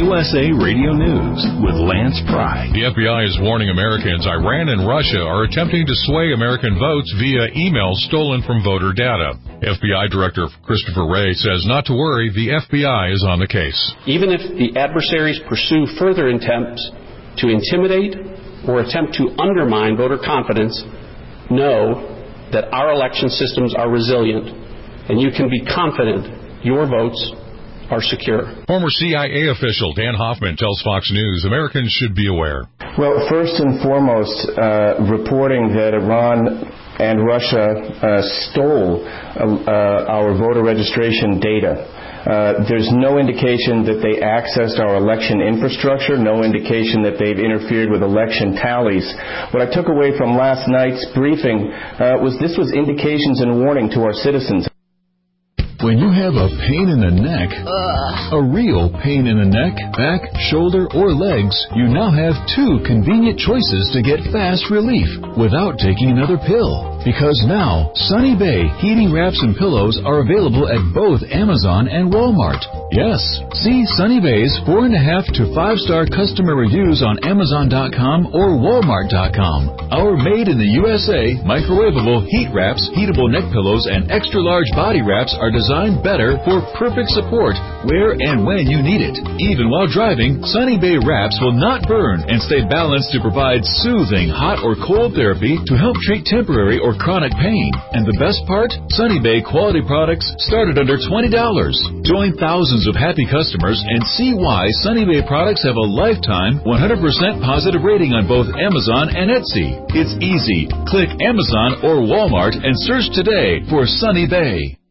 USA Radio News with Lance Pry. The FBI is warning Americans Iran and Russia are attempting to sway American votes via emails stolen from voter data. FBI Director Christopher Wray says not to worry, the FBI is on the case. Even if the adversaries pursue further attempts to intimidate or attempt to undermine voter confidence, know that our election systems are resilient, and you can be confident your votes are secure. Former CIA official Dan Hoffman tells Fox News Americans should be aware. Well, first and foremost, reporting that Iran and Russia stole our voter registration data. There's no indication that they accessed our election infrastructure, no indication that they've interfered with election tallies. What I took away from last night's briefing was this was indications and warning to our citizens. When you have a pain in the neck, a real pain in the neck, back, shoulder, or legs, you now have two convenient choices to get fast relief without taking another pill. Because now, Sunny Bay heating wraps and pillows are available at both Amazon and Walmart. Yes, see Sunny Bay's 4.5 to 5-star customer reviews on Amazon.com or Walmart.com. Our made in the USA microwavable heat wraps, heatable neck pillows, and extra large body wraps are designed better for perfect support where and when you need it. Even while driving, Sunny Bay wraps will not burn and stay balanced to provide soothing hot or cold therapy to help treat temporary or chronic pain. And the best part? Sunny Bay quality products start at under $20. Join thousands of happy customers and see why Sunny Bay products have a lifetime 100% positive rating on both Amazon and Etsy. It's easy. Click Amazon or Walmart and search today for Sunny Bay.